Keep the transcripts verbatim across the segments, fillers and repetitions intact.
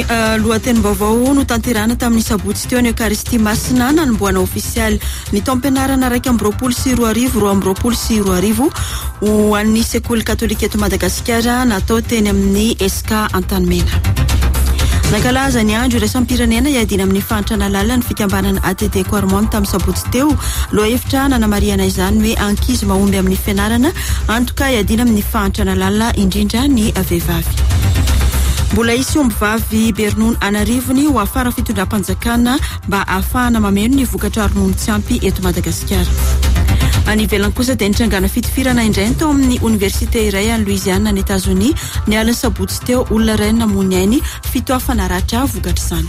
lohatenim-baovao no tanterana tamin'ny sabotsy teo ny Eucharistie Masina nanomboana ofisialy ny taom-pianarana raika amby roapolo sy roa arivo roa amby roapolo sy roa arivo ho an'ny sekoly katolika eto Madagasikara natao teny amin'ny S K Antanimena. Nakalaza ny andro iraisam-pirenena iadina amin'ny fantrana lalana ny fikambanana A T D Quarmont tamin'ny sabotsy teo lohahevitra nanamariana izany hoe ankizy mahomby amin'ny fianarana antoka iadina amin'ny fantrana lalana indrindra ny vehivavy. Mbola isy ombivavy Bernoun Anarivony ho afara fitondram-panjakana mba ahafahana mameno ny vokatra ronono tsy ampy eto Madagasikara. Any ivelany kosa dia nitrangana fitifirana indray tao amin'ny université iray any Louisiane any États-Unis ny aliny sabotsy teo olona iray namono ainy fito afanaratra vokatra izany.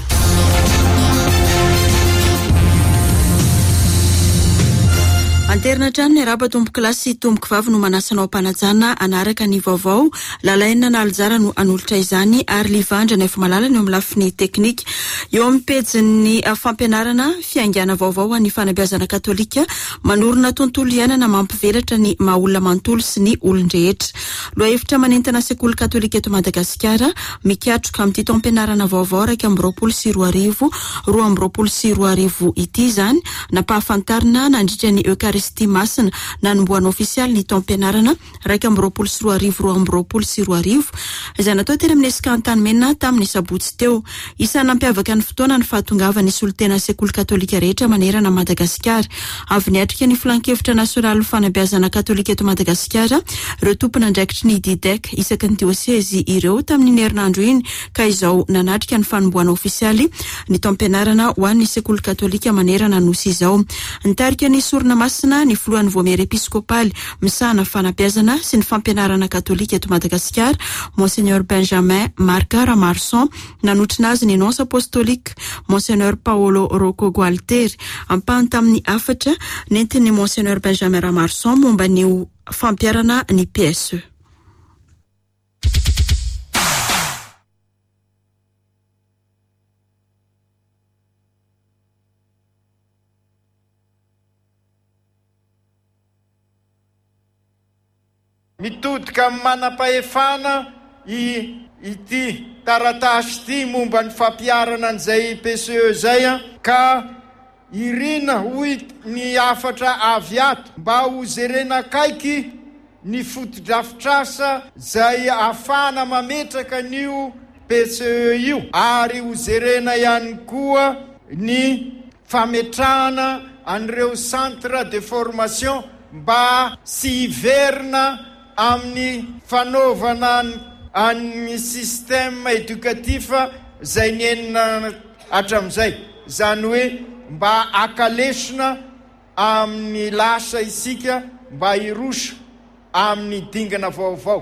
Anterina trano ny araba tomboky lahy sy tomboky vavy no manasanao ampanajana anaraka ny vaovao lalaina na aljara no anolotra izany ary livandra na efa malala ny amin'ny lafiny teknika eo amin'ny pejin'ny fampianarana fiangana vaovao an'ny fanabeazana katolika manorina tontolo iainana mampivelatra ny maha-olona manontolo sy ny olon-drehetra. Lohahevitra manentana sekoly katolika eto Madagasikara mikatroka amin'ity taom-pianarana vaovao raika amby roapolo sy roa arivo roa amby roapolo sy roa arivo ity izany nampahafantarina nandritra ny Eucharistie Masina nanomboana ofisialy ny taom-pianarana raika amby roapolo sy roa arivo roa amby roapolo sy roa arivo izay natao teny amin'ny S K Antanimena tamin'ny sabotsy teo. Isany nampiavaka ny fotoana ny fahatongavany solitena sekoly katolika rehetra manerana Madagasikara. Avy niatrika ny filan-kevitra nasionaly fanabeazana katolika eto Madagasikara ireo tompona andraikitry ny D I D E C isaky ny diosezi ireo tamin'ny herinandro iny ka izao nanatrika ny fanomboana ofisialy ny taom-pianarana ho an'ny sekoly katolika manerana nosy izao. Nitarika ny sorona masina ny filohan'ny voamery episkopaly misahana fanabeazana sy ny fampianarana katolika eto Madagasikara Monseigneur Benjamin Marc Ramarson nanotrina azy ny nonce apostolique Monseigneur Paolo Rocco Gualteri ampahany tamin'ny afatra nentin'ny Monseigneur Benjamin Ramarson momba ny fampiarana ny P S E. Mitodika amin'ny manam-pahefana i ity taratasy ity momba ny fampiarana an'izay P S E zay ka irina hoy ny afatra avy ato mba ho jerena kaiky ny fotodrafitrasa zay ahafana mametraka an'io P S E io ary ho jerena ihany koa ny fametrahana an'ireo centre de formation mba sy hiverina amin'ny fanaovana amin'ny système éducatif zay nienina hatramin'izay zany hoe mba akalesona amin'ny lasa isika mba hiroso amin'ny dingana vaovao.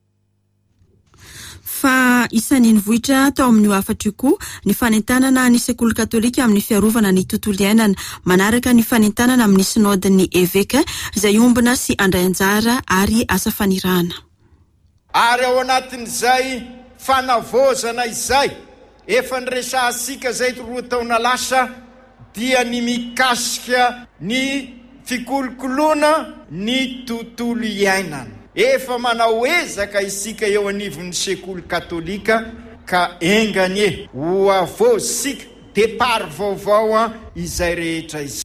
Fa isan'ny nivohitra tao amin'ny afatra koa ny fanentanana ny sekoly katolika amin'ny fiarovana ny tontolo iainana manaraka ny fanentanana amin'ny sinodin'ny évêque izay ombina sy andray anjara ary asa fanirahana. Ary ao anatin'izay fanavozana izay efa niresahasika zay roa taona lasa dia ny mikasika ny fikolokoloana ny tontolo iainana. Efa manao ezaka isika eo anivon'ny sekoly katolika ka enganye ho avozisika départ vaovao izay rehetra izay.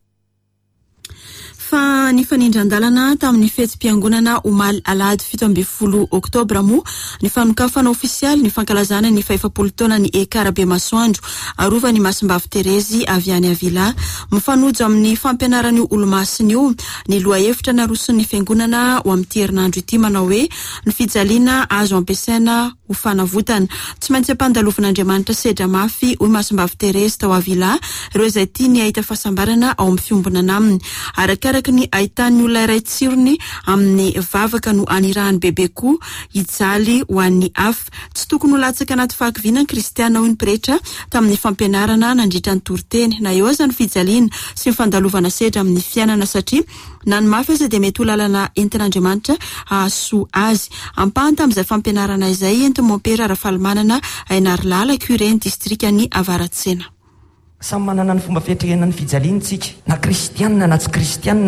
Fa ny fanindran-dalana tamin'ny fetsim-piangonana omaly alahady fito ambin'ny folo oktobra moa ny fanokafana ofisialy ny fankalazana ny faefapolo taona ny ekara be masoandro arova ny Masimbavy Terezy avy any Avila mifanojo amin'ny fampianaran'io olo-masina io ny lohahevitra naroson'ny fiangonana ho amin'ity herinandro ity manao hoe ny fijaliana azo ampiasaina ho fanavotana tsy maintsy ampandalovon'Andriamanitra sedra mafy hoy Masimbavy Terezy tao Avila ireo izay tiany ahita fahasambarana ao amin'ny fiombonana aminy arakaraka ny ahitany olona iray tsirony amin'ny vavaka no anirahany bebe koa hijaly ho an'ny hafa tsy tokony ho latsaka anaty fahakiviana ny kristiana hoy ny pretra tamin'ny fampianarana nandritra ny toriteny na eo aza ny fijaliana sy ny fandalovana sedra amin'ny fiainana satria na ny mafy aza dia mety ho lalana entin'Andriamanitra ahasoa azy ampahany tamin'izay fampianarana izay enti Mompera Rafalimanana Ainarilala curé ny distrikany Avaratsena. Samy manana ny fomba fiatrehanany fijaliantsika na kristianina na tsy kristianina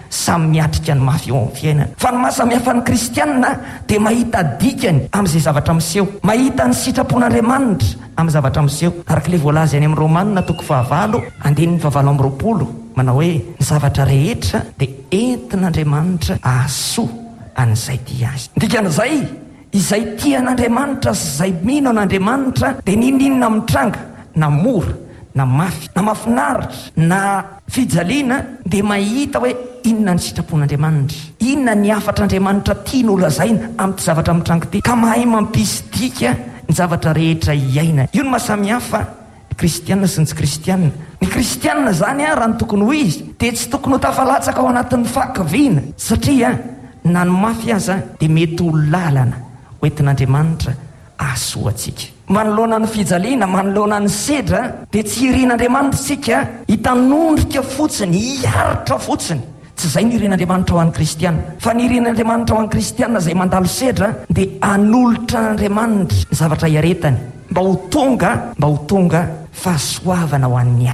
samy miatrika ny mafy eo amin'ny fiainana. Fa ny mahasamihafa ny kristianina dia mahita dikany amin'izay zavatra miseho, mahita ny sitrapon'Andriamanitra amin'ny zavatra miseho. Araka ilay voalaza any amin'ny Romanina toko fahavalo andininy fahavalo amby roapolo manao hoe ny zavatra rehetra dia entin'Andriamanitra ahasoa an'izay tia azy. Dikan'izay izay tia an'Andriamanitra sy izay mino an'Andriamanitra dia ninninona mitranga na mora na mafy na mafinaritra na fijaliana dia mahita hoe inona ny sitrapon'Andriamanitra, inona ny afatr'Andriamanitra tiany olazaina amin'ny zavatra mitranga ity, ka mahay mampisidika ny zavatra rehetra iaina. Io ny mahasamihafa kristianina sy ny tsy kristianina. Ny kristianina zany a raha ny tokony ho izy dia tsy tokony ho tafalatsaka ao anatin'ny fakaviana, satria na ny mafy aza dia mety ho lalana hoentin'Andriamanitra ahasoa antsika. Manoloana ny fijaliana, manoloana ny sedra dia tsy irian'Andriamanitra sika hitanondrika fotsiny, hiaritra fotsiny. Tsy izay ny irian'Andriamanitra ho an'ny kristianina, fa ny irian'Andriamanitra ho an'ny kristianina izay mandalo sedra dia anolotra n'Andriamanitra ny zavatra iaretany mba ho tonga mba ho tonga fahasoavana ho an'ny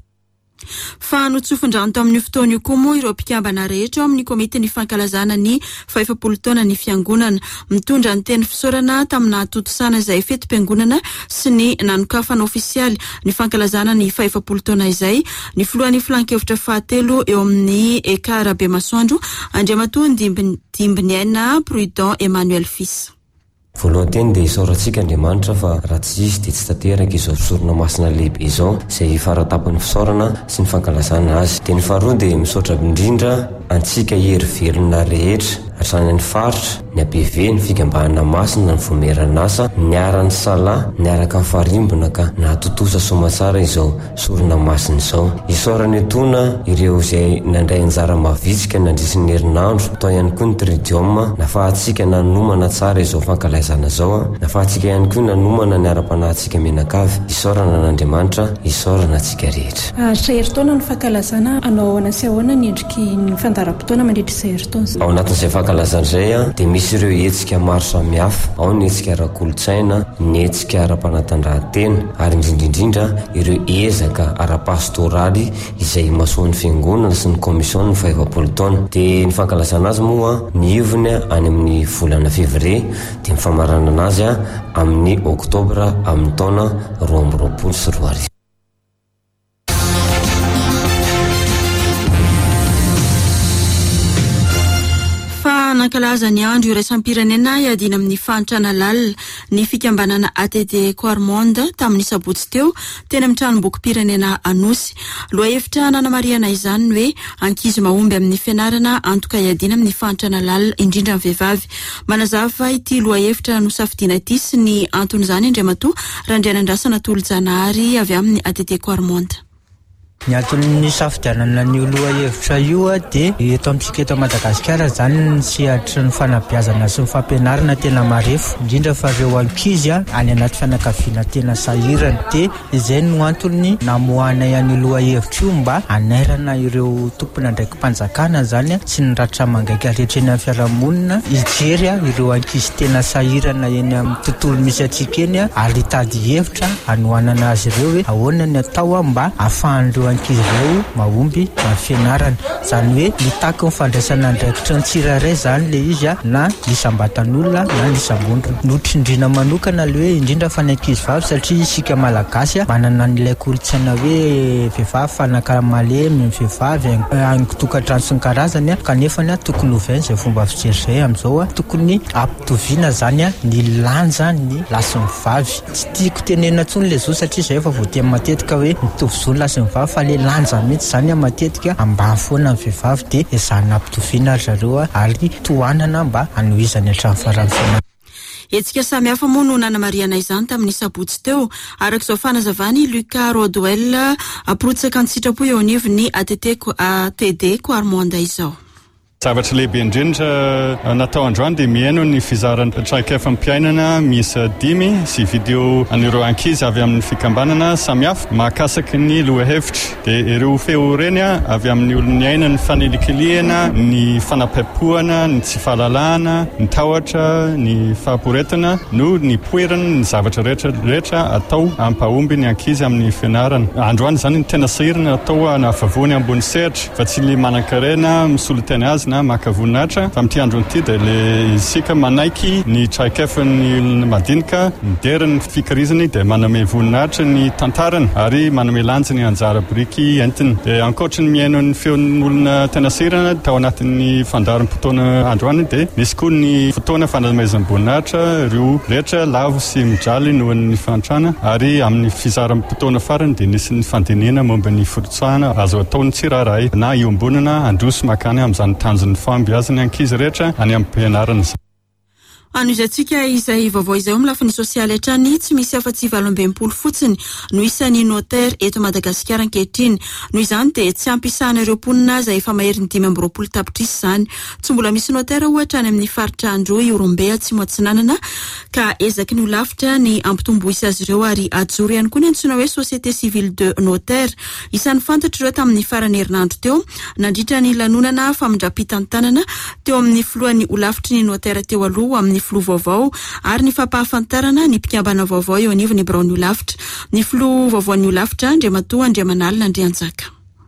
fa notsofon-drano tao amin'ny fotoana io koa moa ireo mpikambana rehetra ao amin'ny komite ny fankalazana ny faefapolo taona ny fiangonana, mitondra ny teny fisaorana tamina totosana izay fetim-piangonana sy ny nanokafana ofisialy ny fankalazana ny faefapolo taona izay. Ny filohan'ny filan-kevitra fahatelo eo amin'ny ekara be masoandro Andriamatoa Dimbiny Aina Prudent Emmanuel Fils. Voalohany teny dia isaorantsika Andriamanitra fa raha tsy izy dia tsy tanteraka izao fisorona masina lehibe izao izay faratapon'ny fisaorana sy ny fankalazana azy. Dia ny faharoa dia misaotra indrindra antsika hery velona rehetra atrany ny faritra, ny abeve, ny fikambahana masina, ny vomerana asa, ny aran'ny sala, ny araka farimbona ka nahatotosa somatsara izao sorona masina izao. Isaorany etona ireo izay nandray anjara mavitsika nandrisin'ny herinandro, atao ihany koa ny tridioma, nafahatsika nanomana tsara izao fankalazana zao, nafahatsika ihany koa nanomana ny ara-panahintsika menakavy. Isaorana n'Andriamanitra, isaorana antsika rehetra. Aritra herintaona ny fankalazana anao anasy ahoana ny endriky ny fandaram-potoana mandritra izay herintaona? Ao anatin'izay fankalazana izay a dia misy ireo hetsika maro samihafa, ao ny hetsika ara-kolotsaina, ny hetsika ara-panatanjahantena, ary indrindraindrindra ireo ezaka ara-pastoraly izay masoan'ny fiangonana sy ny komision ny faefapolo taona. Dia ny fankalazana azy moa ny ivony any amin'ny volana février dia mifamarana anazy a amin'ny oktobra amin'ny taona roa amby roapolo sy roa arivo. Nankalaza ny andro iraisam-pirenena iadina amin'ny fantrana lalina ny fikambanana A T D Quarmonde tamin'ny sabotsy teo teny amin'ny tranomboky pirenena Anosy. Lohahevitra nanamariana izany hoe ankizy mahomby amin'ny fianarana antoka iadina amin'ny fantrana lalina indrindra amin'ny vehivavy. Manazava ity lohahevitra nosafidiana ity sy ny anton'izany Andriamatoa Randrianandrasana Tolo-Janahary avy amin'ny A T D Quarmonde. Ny antony safidianana ny lohahevitra io dia eto amintsika eto Madagasikara zany ny sehatra ny fanabeazana sy ny fampianarana tena marefo, indrindra fa ireo ankizy any anaty fianakaviana tena sahirana. Dia izay no antony namoahana ihany lohahevitra io mba anairana ireo tompona ndraiky mpanjakana zany sy ny ratra mangaika rehetra eny amin'ny fiarahamonina hijery ireo ankizy tena sahirana eny amin'ny tontolo misy atsika eny ary hitady hevitra hanohanana azy ireo hoe ahoana ny atao mba ahafahan'ireo ankizy ireo mahomby amin'ny fianarana. Zany hoe mitaky ny fandraisana andraikitra ny tsiraray zany le izy na lisam-batan'olona na lisam-bondrona. Notrindrina manokana le hoe indrindra fa ny ankizy vavy satria isika malagasy manana n'ilay kolotsaina hoe vehivavy fanakara malemy, vehivavy haingo-tokantrano sy ny karazany kanefa tokony hovaina izay fomba fijery izay amin'izao tokony ampitoviana zany ny lanja ny lasy ny vavy. Tsy tiako tenena tsony le zo satria izay efa voateny matetika hoe mitovy zo ny lasy ny vavy fa le lanja mihitsy zany matetika ambany foana ny vehivavy dia ezahana ampitoviana zareo ary tohanana mba hanohizany hatramin'ny farany. Hetsika samihafa moa no nanamariana izany tamin'ny sabotsy teo. Arak'izao fanazavany Lucas Rodwell aprotsaka ny sitrapo eo anivony A T D Quarmonde izao. Zavatra lehibe indrindra natao androany dia mihaino ny fizarana traikefa-mpiainana miisa dimy sy video an'ireo ankizy avy amin'ny fikambanana samihafa mahakasaka ny lohahevitra. Dia ireo feo reny avy amin'ny olon'ny aina ny fanelikeliana, ny fanapaipohana, ny tsy fahalalahana, ny tahotra, ny fahaporetana no ny poerana ny zavatra rehetra rehetra atao ampahomby ny ankizy amin'ny fianarana. Androany zany ny tena sahirana atao anavavoany ambony sehatra fa tsy le manan-karena misolo tena azy na maka voninahitra fa amin'ity andro ity dia le isika manaiky ny traikefan'ny olona madinika mideriny fikarizany dia manome voninahitra ny tantarany ary manome lanjany anjara biriky entiny dia ankoatra ny miainon'ny feon'ny olona tena sirana tao anatin'ny fandaharam-potoana androany dia misy koa ny fotoana fanamezan'ny voninahitra ireo rehetra lavo sy mijaly nohon'ny fantrana ary amin'ny fizaram-potoana farany dia nisy ny fandinina momba ny forotsahana azo ataon'ny tsiraray na iombonana androso makany amin'izany tanjon'ny fambiazany ankizy rehetra any amin'ny mpianarana. Anoizatsika izay vaovao izay amin'ny lafiny sosialy hatrany tsy misy afa-tsy valo amby enimpolo fotsiny no isan'ny notaire eto Madagasikara ankehitriny. Noho izany dia tsy ampisahana ireo mponina izay efa maherin'ny dimy amby roapolo tapitrisa izany. Tsy mbola misy notaire ohatra any amin'ny faritra Androy, Orombe, Atsimo-Atsinanana ka ezaky ny ho lafitra ny ampitomboisy azy ireo ary ajoro ihany koa ny antsoina hoe Société Civile de Notaire. Isan'ny fantatra ireo tamin'ny farany herinandro teo nandritra ny lanonana famindrapitantanana teo amin'ny filohan'ny ho lafitry ny notaire teo aloha amin'ny filoha vaovao ary ny fampahafantarana ny mpikambana vaovao eo anivon'ny Braony ho lafitra. Ny filoha vaovaon'ny ho lafitra Andriamatoa Andriamanalina Andrianjaka.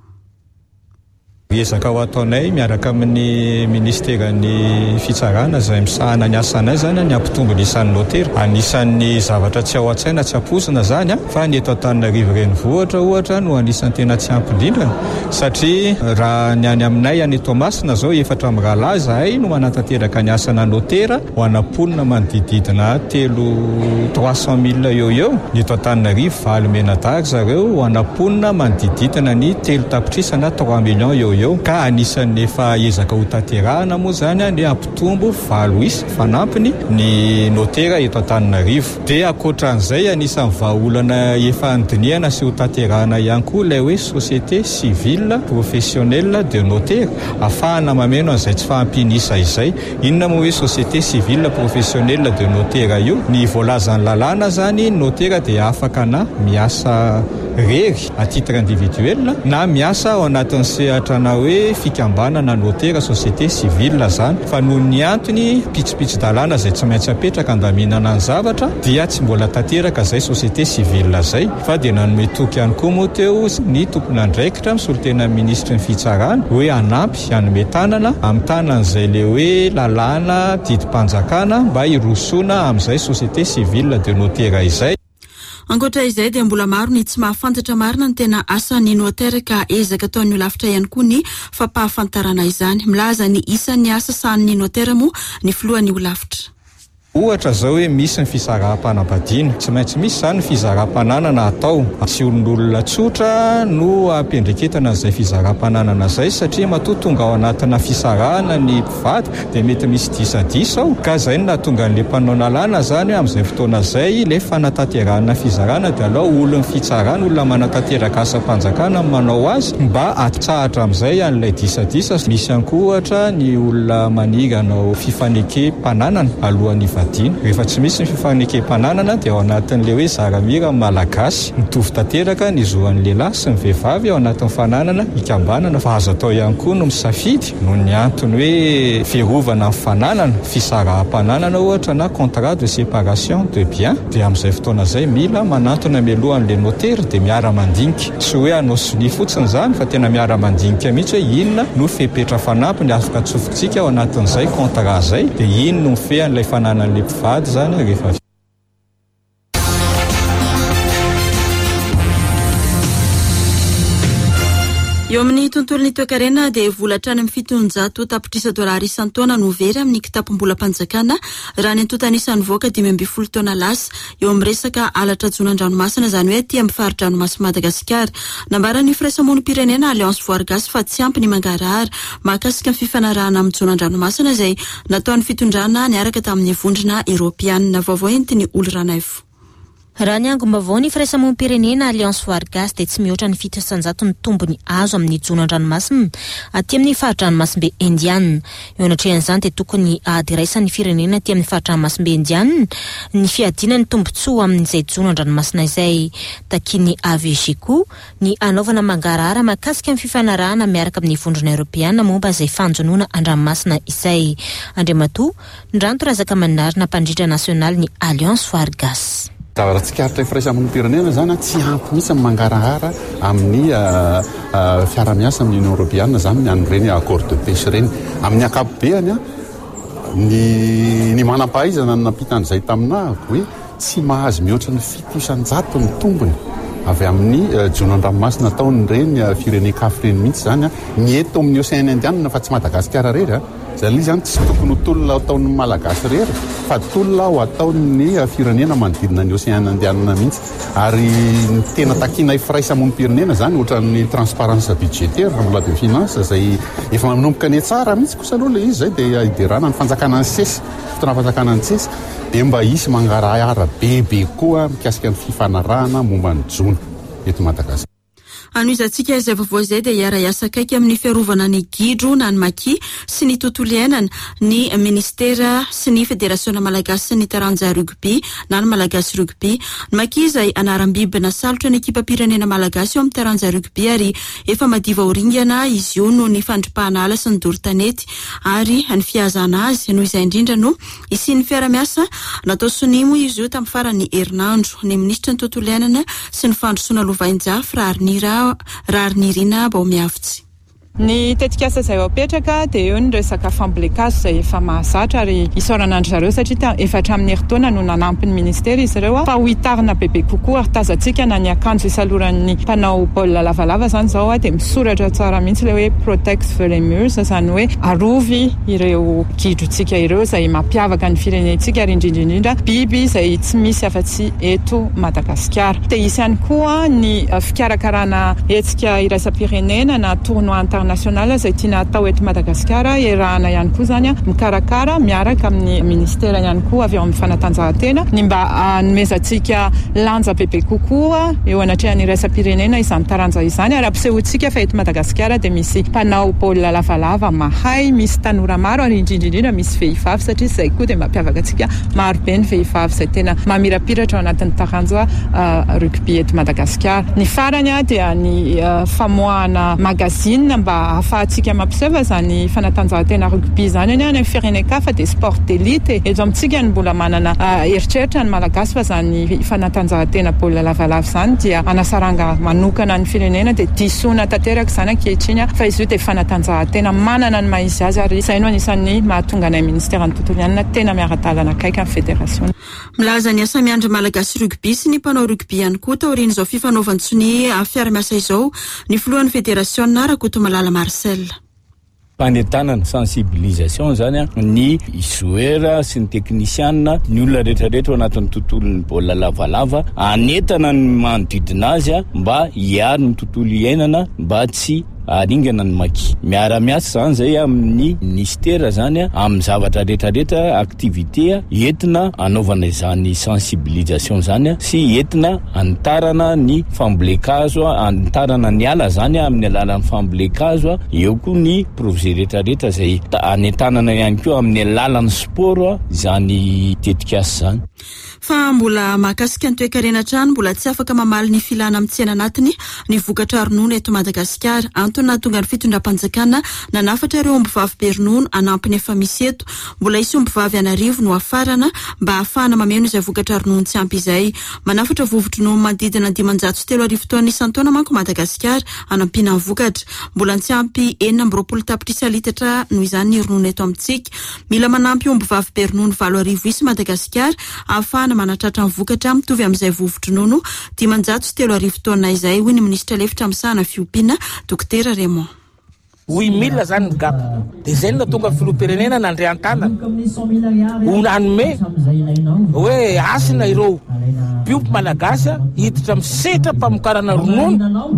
Ezaka ho ataonay miaraka amin'ny ministeran'ny fitsarana izay misahana ny asanay zany ny ampitombo ny isan'ny notaire. Anisan'ny zavatra tsy ao an-tsaina tsy amposina zany a fa ny eto Antananarivo renivohitra ohatra no anisan'ny tena tsy ampindrindra satria raha ny any aminay any Tomasina zao efatra amin'ny rahalahy zahay no manantanteraka ny asana notaire ho anamponina manodididina telo trois cent mille eo eo. Ny eto Antananarivo valo menadary zareo ho anamponina manodididina ny telo tapitrisa na trois millions eo eo ka anisan'ny efa ezaka ho tanterahana moa zany ny ampitombo valo isa fanampiny ny notaire eto Antananarivo. Dia ankoatran'izay anisan'ny vahaolana efa andiniana sy ho tanterahana ihany koa ilay hoe Société Civile Professionnelle de Notaire ahafahana mameno an'izay tsy fahampinisa izay. Inona moa hoe Société Civile Professionnelle de Notaire io? Ny voalazan'ny lalàna zany notaire dia afaka na miasa rery à titre individuel na miasa ao anatin'ny sehatra na hoe fikambanana notaire société civile zany fa noho ny antony pitsopitso-dalàna izay tsy maintsy apetraka andaminana ny zavatra dia tsy mbola tanteraka izay société civile zay fa dia nanome toky ihany koa moa teo ny tompon'andraikitra misolotena ministry ny fitsarana hoe anampy hanome tanana amin'ny tanan'izay le hoe lalàna didi-panjakana mba hirosoana amin'izay société civile de notaire izay. Ankoatra izay dia mbola maro ny tsy mahafantatra marina ny tena asan'ny notaire ka ezaka ataon'ny ho lafitra ihany koa ny fampahafantarana izany. Milaza ny isan'ny asa sahan'ny notaire moa ny filohan'ny ho lafitra. Ohatra zao hoe misy ny fizaraam-panambadiana, tsy maintsy misy zany fizaraam-pananana atao. Tsy olon'olona tsotra no ampendreketana izay fizaraam-pananana izay satria matoa tonga ao anatina fisarahana ny mpivady dia mety misy disadisa ao ka izay no nahatonga an'ilay mpanao nalàna zany amin'izay fotoana izay ilay fanatanterahana fizarana dia alao olon'ny fitsarana olona manatanteraka asa-panjakana manao azy mba atsahatra amin'izay an'ilay disadisa. Misy ihany koa ohatra ny olona maniry hanao fifanekem-pananana alohan'ny rehefa tsy misy ny fifanekem-pananana dia ao anatin'le hoe zaramira malagasy mitovy tanteraka ny zoan'ny lehilahy sy ny vehivavy ao anatin'ny fananana ikambanana fa azo atao ihany koa no misafidy no ny antony hoe fiarovana ny fananana fisaraha-pananana ohatra na contrat de séparation de bien dia amin'izay fotoana izay mila manantona mialohan'le notaire dia miara-mandinika tsy hoe anao soni fotsiny zany fa tena miara-mandinika mihitsy hoe inona no fepetra fanampiny afaka tsofintsika ao anatin'izay contrat zay dia ino no mifehan'ilay fananana le mpivady zany rehefa eo amin'ny tontolon'ny toekarena dia volatrany amin'ny fitonjato tapitrisa dolary isan-taona no very amin'ny kitapom-bola-panjakana raha ny antotana isan'ny voaka dimy amby folo taona lasa eo amin'ny resaka alatra jonan-dranomasina izany hoe aty amin'ny fahari-dranomasina Madagasikara. Nambaran'ny firaisamonim-pirenena Alliance Voargasy fa tsy ampy ny mangarahara mahakasika ny fifanarahana amin'ny jonan-dranomasina izay nataon'ny fitondrana niaraka tamin'ny vondrona Eropeanina. Vaovao entiny Oloranaifo. Raha ny angom-baovao ny firaisamonim-pirenena Alliance Voargasy dia tsy mihoatra ny fito isan-jato ny tombony azo amin'ny jonan-dranomasina aty amin'ny fahari-dranomasimbe Indiana. Eo anatrehan'izany dia tokony ady raisan'ny firenena aty amin'ny fahari-dranomasimbe Indiana ny fiadiana ny tombotsoa amin'izay jonan-dranomasina izay. Takiany A V G koa ny anaovana mangarahara mahakasika ny fifanarahana miaraka amin'ny vondrona Eropeana momba izay fanjonoana an-dranomasina izay. Andriamatoa Ndranto Razakamanary na mpandrindra nasionaly ny Alliance Voargasy. Zavatra tsikaritra firaisamonim pirenena zany tsy ampy mihitsy mangarahara amin'ny fiara-miasa amin'ny Union Européenne zany ny an'ireny accord de pêche ireny. Amin'ny ankapobeny ny ny manam-pahaizana nampitan'izay taminahako hoe tsy mahazo mihoatra ny fito isan-jato ny tombony avy amin'ny jonan-dranomasina nataon'ireny firenen-kafa ireny mihitsy zany ny eto amin'ny Océan Indien fa tsy Madagasikara rery zany izy zany tsy tokony ho tolona ataon'ny malagasy rery fa tolona ho ataon'ny firenena manodidina ny Océan Indien mihitsy. Ary ny tena takiana firaisamonim pirenena zany ohatran'ny transparence budgétaire mbola de finance zay efa manomboka ny tsara mihitsy kosa aloha le izy zay dia hiderana ny fanjakana ny sesy fotoana fanjakana ny sesy dia mba hisy mangarahara bebe koa mikasika ny fifanarahana momba ny jona eto Madagasikara. Anoizantsika izay vaovao izay dia hiara-iasa akaiky amin'ny fiarovana ny gidro na ny maki sy ny tontolo iainana ny ministera sy ny federasiona malagasy sy ny taranja rugby na ny malagasy rugby. Ny maki izay anaram-biby nasalotra ny ekipa pirenena malagasy eo amin'ny taranja rugby ary efa madiva oringana izy io noho ny fandripahana ala sy ny doro-tanety ary ny fiazana azy noho izay indrindra no isian'ny fiara-miasa natao sonimo izy io tamin'ny farany herinandro. Ny ministra ny tontolo iainana sy ny fandrosoana lovainjafy raharinira Rarinirina Baumiavitsy. Ny tetikasa izay apetraka dia eo ny resaka fambolekazo izay efa mahazatra ary isaoranandro zareo satria efa hatramin'ny herintaona no nanampy ny ministera izy ireo fa ho hitarina bebe kokoa ary tazantsika na ny akanjo isaloran'ny mpanao baolina lavalava zany zao dia misoratra tsara mihitsy le hoe protect the murs zany hoe arovy ireo gidrotsika ireo izay mampiavaka ny firenentsika ary indrindraindrindra biby izay tsy misy afa-tsy eto Madagasikara. Dia isy ihany koa ny fikarakarana hetsika iraisam-pirenena na tournoi international izay tiana atao eto Madagasikara erahana ihany koa zany mikarakara miaraka amin'ny ministera ihany koa avy ao amin'ny fanatanjahantena ny mba hanomezantsika lanja bebe kokoa eo anatrehan'ny iraisam-pirenena izany taranja izany ary ampisehoantsika fa eto Madagasikara dia misy mpanao baolina lavalava mahay, misy tanora maro ary indrindraindrindra misy vehivavy satria izay koa dia mampiavaka antsika maro be ny vehivavy izay tena mamirapiratra ao anatin'ny taranja uh, rugby eto Madagasikara. Ny farany dia ny uh, famoahana magazine mba ahafahantsika mampiseho zany fanatanjahantena rugby zany any any firenena-kafa dia sport d'élite eto amintsika ny mbola manana eritreritra ny malagasy fa zany fanatanjahantena baolina lavalava zany dia anasaranga manokana ny firenena dia disoina tanteraka zany ankehitriny fa izy io dia fanatanjahantena manana ny maha izy azy ary izay no anisan'ny mahatonga ny ministera ny tontolo iainana tena miara-dalana akaiky amin'ny federasiona. Milaza ny asa miandry malagasy rugby sy ny mpanao rugby ihany koa taoriana izao fifanaovantsony fiara-miasa izao ny filohan'ny federasiona Rakoto Malala Marcel. Fanetanana sensibilisation zany ny joueur sy ny technicien ny olona rehetrarehetra ao anatin'ny tontolon'ny baolina lavalava anetana ny manodidina azy mba hiaro ny tontolo iainana mba tsy aringana ny maki. Miara-miasa zany zay amin'ny ministera zany amin'ny zavatra rehetrarehetra activité entina anaovana izany sensibilisation zany sy entina anitarana ny fambolekazo anitarana ny ala zany amin'ny alalan'ny fambolekazo eo koa ny projet rehetrarehetra zay anetanana ihany koa amin'ny alalan'ny sport zany tetikasa zany. Fa mbola mahakasika ny toe-karena-trano mbola tsy afaka mamaly ny filana amin'ny tsena anatiny ny vokatra ronono eto Madagasikara. Antony nahatonga ny fitondram-panjakana nanafatra ireo ombivavy be ronono anampiny efa misy eto. Mbola isy ombivavy anarivo no afarana mba ahafahana mameno izay vokatra ronono tsy ampy izay. Manafatra vovon-dronono manodidina dimanjato sy telo arivo taona isan-taona manko Madagasikara anampiana ny vokatra. Mbola tsy ampy enina amby roapolo tapitrisa litatra noho izany ny ronono eto amintsika. Mila manampy ombivavy be ronono valo arivo isy Madagasikara ahafahana manatratra ny vokatra mitovy amin'izay vovon-dronono dimanjato sy telo arivo taona izay hoy ny ministra lefitra misahana fiompiana Dokotera Raymond. huit mille zany ny gapa dia zay no tonga filoham-pirenena nandrean-tanana ho nanome hoe asina ireo mpiompy malagasy hiditra misetra mpamokarana ronono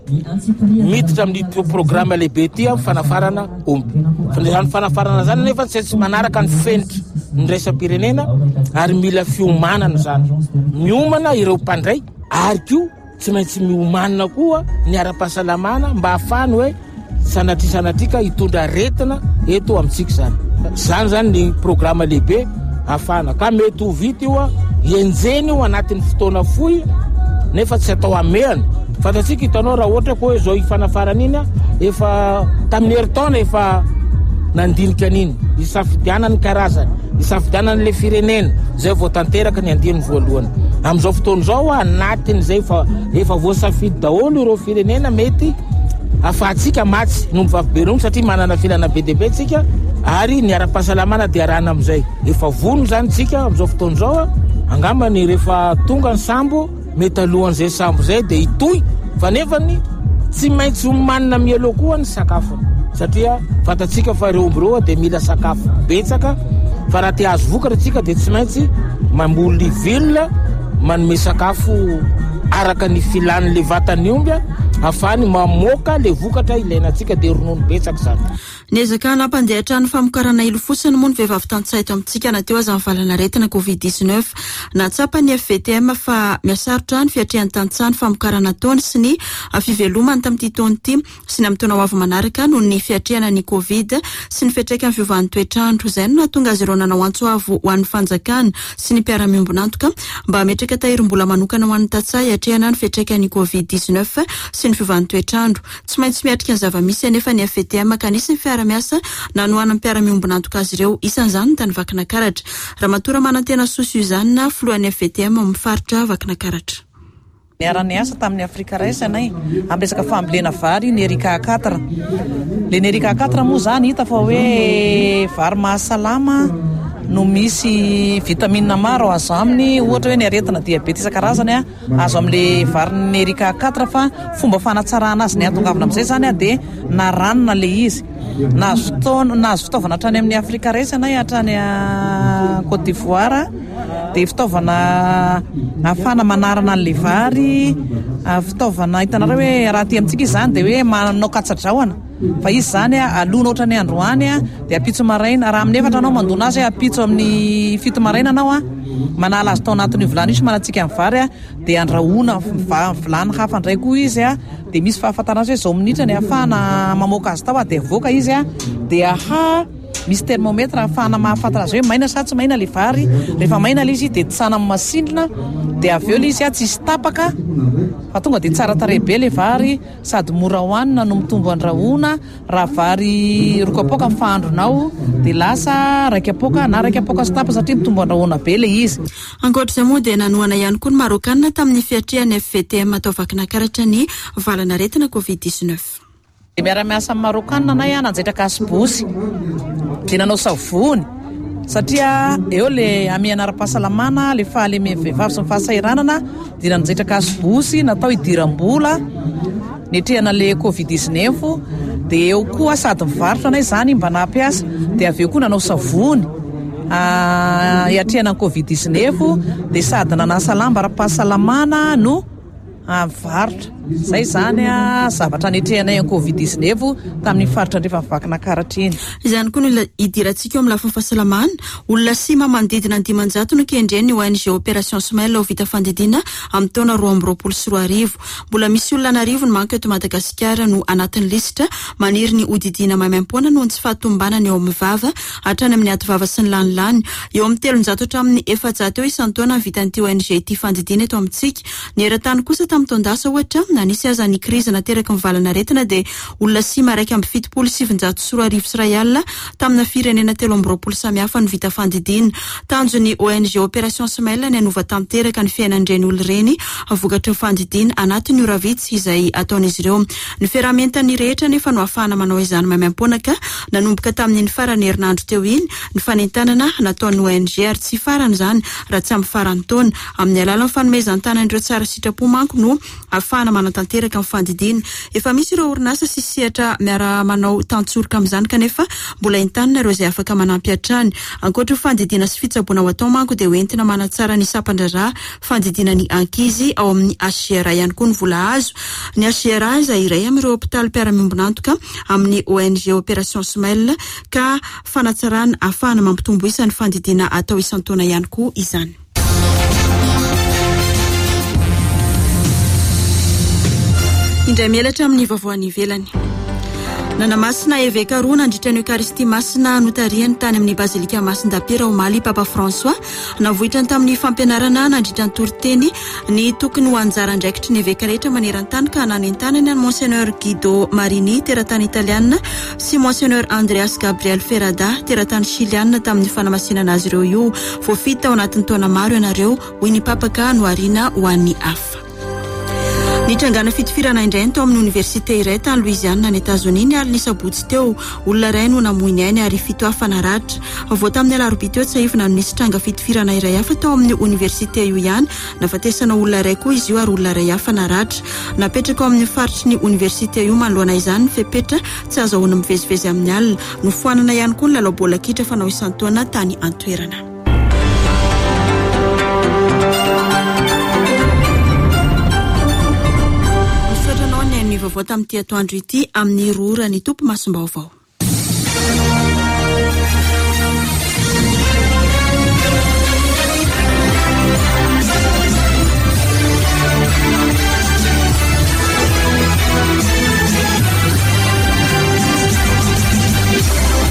miditra amin'ity programme lehibe ty fanafarana omby. Ny fanafarana zany nefa tsy manaraka ny fenitra ny raisam-pirenena ary mila fiomanana zany. Miomana ireo mpandray ary koa tsy maintsy miomanana koa ny ara-pahasalamana mba ahafahany hoe sanatria sanatrika hitondra aretina eto amintsika zany. Zany zany ny programme lehibe ahafahana ka mety ho vita io enjeny io anatin'ny fotoana fohy nefa tsy atao amehany. Fantatsika hitanao raha ohatra koa zao ifanafarana iny efa tamin'ny herintaona efa nandinika an'iny isafidianany karazany isafidianany le firenena zay vao tanteraka ny andininy voalohany amin'izao fotoana izao anatin'izay efa efa voasafidy daholo ireo firenena mety afahantsika matsy nombo vaviberongo satria manana filana be deabe tsika ary ny ara-pahasalamana dia arahana amin'izay efa vono zany tsika amin'izao fotoana izao angambany rehefa tonga ny sambo mety alohan'izay sambo zay dia itoy fa nefany tsy maintsy manina mialoha koa ny sakafo satria fatatsika fa ireo omby ireo dia mila sakafo betsaka fa raha tia azo vokatra tsika dia tsy maintsy mamboly ny vilona manome sakafo araka ny filan'le vatany omby afahany mamoaka le vokatra ilainantsika dia ronono betsaka zany. Niezaka nampandeha ny famokarana ilo fotsiny moa ny vehivavy tantsaha eto amintsika na teo aza amin'ny valanaretina covid dix-neuf natsapa ny F V T M fa miasarotra ny fiatrehan'ny tantsaha ny famokarana taony sy ny fivelomany tamin'ity taona ity sy ny amin'ny taona ho avy manaraka noho ny fiatrehana ny covid sy ny fiatraikany fiovan'ny toetrandro izay no nahatonga azy ireo nanao antsoavo ho an'ny fanjakana sy ny mpiara-miombonantoka mba hametraka tahiry-mbola manokana ho an'ny tantsaha hiatrehana ny fiatraikan'ny covid dix-neuf sy ny fiovan'ny toetrandro tsy maintsy miatrika ny zava-misy anefa ny F V T M ka nisy ny miasa nanoana mpiara-miombonantoka azy ireo isan'izany tany vakina karatra Ramatora manantena Sosuzanna floan'ny F V T M amin'ny faritra vakina karatra. Niarany asa tamin'ny Afrika raisanay amresaka fambolena vary ny Erika quatre. Le Erika quatre moa zany hita fa hoe vary mahasalama no misy vitamine maro azo aminy ohatra hoe ny aretina diabety isan-karazany azo amin'le vary ny Erika quatre fa fomba fanatsarana azy ny atongavana amin'izay zany dia na ranona le izy nazo nazo fitaovana hatrany amin'ny Afrika raisana hatrany a Côte d'Ivoire dia fitaovana afana manarana an'le vary fitaovana hitanareo hoe raha ty amintsika izany dia hoe manao katsadraona fa izy zany alona ohatra ny androany dia apitso maraina raha amin'ny efatra anao mandona azy apitso amin'ny fito maraina anao a manala azy tao anatin'ny vilany isy manatsika amin'ny vary dia andrahoana vilany hafa ndray koa izy a dia misy fahafantarana azy hoe zao minitra ny afahana mamoaka azy tao a dia avoaka izy a dia aha misy termometra afahana mahafantatra azy hoe maina sa tsy maina le vary rehefa maina le izy dia tsana amin'ny masindrina dia avy eo le izy a tsisy tapaka fa tonga dia tsara tarehy be le vary sady mora hoanina no mitombo andrahoana raha vary roa kapoaka amin'ny fahandronao dia lasa raika apoaka na raika apoaka sy tapa satria mitombo andrahoana be le izy. Ankoatr'izay moa dia nanoana ihany koa ny Marokanina tamin'ny fiatrehany F V T M atao vakina karatra ny valanaretina covid dix-neuf. Miara-miasa amin'ny Marokanina anay nanjaitra kasibosy dia nanao savony satria eo le amiana ara-pahasalamana le fahalemeny vehivavy sy ny fahasairanana dia nanjaitra kasibosy natao hidiram-bola nitrehana le covid dix-neuf dia eo koa sady mivarotra anay zany mba nampiasa dia avy eo koa nanao savony hiatrehana ny covid dix-neuf dia sady nanasa lamba ara-pahasalamana no varotra zay zany a zavatra netrehanay ny covid dix-neuf tamin'ny faritra andrefa vakina karatra iny. Izany koa no idirantsika eo amin'ny lafiny fahasalamana olona sima manodidina ny dimanjato no kendreny O N G Opération Smile ho vita fandidina amin'ny taona roa amby roapolo sy roa arivo. Mbola misy olona anarivo ny manko eto Madagasikara no anatin'ny lisitra maniry ny hodidina maimaim-poana noho ny tsy fahatombanany eo amin'ny vava hatrany amin'ny aty vava sy ny lanilany. Eo amin'ny telonjato hatramin'ny efajato eo isan'ny taona vitan'ity O N G ity fandidina eto amintsika. Ny eran-tany kosa tamin'ny taondasa ohatra na nisy aza ny krizy nateraka ny valanaretina dia olona sima raika amby fitopolo sy sivinjato sy roa arivo sy ray alina tamina firenena telo amby roapolo samihafa no vita fandidina. Tanjon'ny O N G Opération Smile ny anova tanteraka ny fiainan'ireny olona ireny vokatra fandidina anatin'ny ora vitsy izay ataon'izy ireo. Ny fiarahamentany rehetra nefa no ahafahana manao izany maimaim-poana ka nanomboka tamin'ny farany herinandro teo iny ny fanentanana nataon'ny O N G ary tsy farany zany raha tsy amin'ny farany taona amin'ny alalan'ny fanomezan-tanan'ireo tsara sitrapo manko no ahafahana manatanteraka amin'ny fandidina. Efa misy ireo orinasa sy sehatra miara manao tantsoroka amin'izany kanefa mbola entanina ireo izay afaka manampy hatrany. Ankoatra fandidina sy fitsaboana ho atao manko dia hoentina manatsara ny sampan-draharaha fandidina ny ankizy ao amin'ny H G R ihany koa ny vola azo. Ny H G R izay iray amin'ireo hôpitaly mpiara-miombonantoka amin'ny O N G Opération Smile ka fanatsarana ahafahana mampitombo isan'ny fandidina atao isan-taona ihany koa izany. Indray mielatra amin'ny vaovao any ivelany. Nanamasina evêka roa nandritra ny Eucharistie masina notariany tany amin'ny bazilika Masindapiera Omaly Papa François navoitrany tamin'ny fampianarana nandritra ny toriteny ny tokony ho anjara andraikitry ny evêka rehetra maneran-tany ka nanentanany any Monseigneur Guido Marini teratany italiana sy Monseigneur Andreas Gabriel Ferrada teratany chiliana tamin'ny fanamasinana azy ireo io voafita tao anatin'ny taona maro ianareo hoy ny papaka noarina ho an'ny hafa. Ny trangana fitifirana indray tao amin'ny université iray tany Louisiana ny États-Unis ny alina sabotsy teo olona iray no namoiny ainy ary fito hafa naratra. Vao tamin'ny alarobia teo tsahivana no nisy tranga fitifirana iray hafa tao amin'ny université io ihany nafatesana olona iray koa izy io ary olona iray hafa naratra. Napetraka ao amin'ny faritry ny université io manoloana izany fepetra tsy azahoana mivezivezy amin'ny alina nofoanana ihany koa ny lalao baolina kitra fanao isan-taona tany Antoerana. Vaovao tamin'ity atoandro ity amin'ny rora ny tompo masom-baovao.